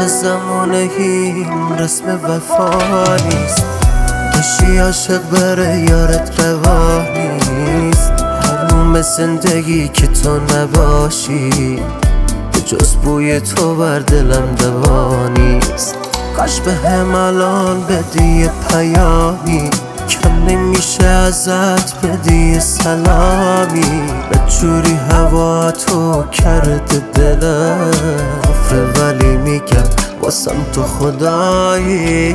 از زمانه این رسم وفا نیست. بشی عاشق بره یارت روا نیست. حروم زندگی که تو نباشی، جز بوی تو بر دلم دوا نیست. کاش به هم الان بدی پیامی، کم نمیشه ازت بدی سلامی. به جوری هوا تو کرده دلم آفره، ولی میگم واسم تو خدایی.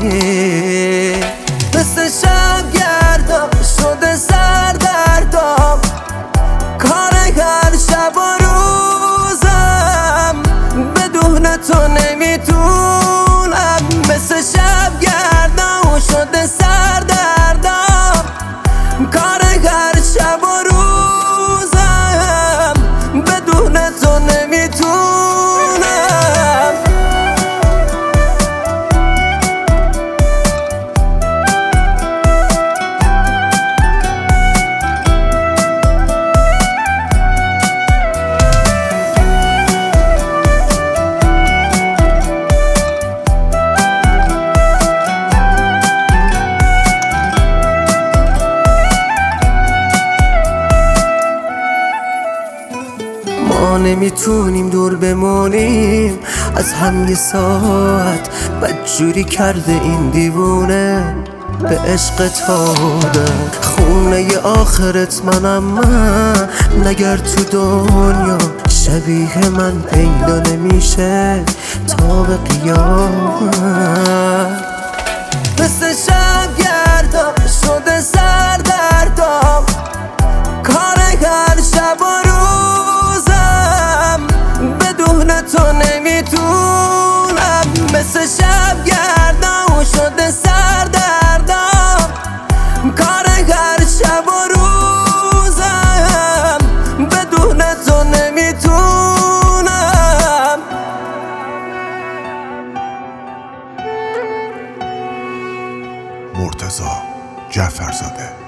مثل شب گردم شده سردردم، کار هر شب و روزم بدون تو نمیتونم. مثل شب گردم شده سردردم، کار هر شب و روزم بدون تو نمیتونم. ما نمیتونیم دور بمونیم از هم یه ساعت، بدجوری کرده این دیوونه به عشقت آدم. خونه آخرت منم من، نگرد تو دنیا شبیه من پیدا نمیشه تا به قیامت. مثل شب گردم شده سردردم، کار هر شب و روزم بدون تو نمیتونم. مثل شب گردم شده سردردم، کار هر شب و روزم بدون تو نمیتونم. مرتضی جعفرزاده.